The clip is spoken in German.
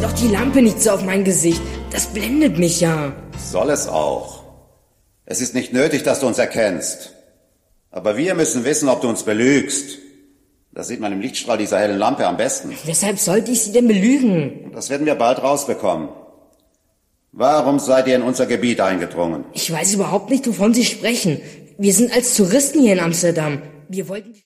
doch die Lampe nicht so auf mein Gesicht. Das blendet mich ja. Soll es auch. Es ist nicht nötig, dass du uns erkennst. Aber wir müssen wissen, ob du uns belügst. Das sieht man im Lichtstrahl dieser hellen Lampe am besten. Weshalb sollte ich Sie denn belügen? Das werden wir bald rausbekommen. Warum seid ihr in unser Gebiet eingedrungen? Ich weiß überhaupt nicht, wovon Sie sprechen. Wir sind als Touristen hier in Amsterdam. Wir wollten...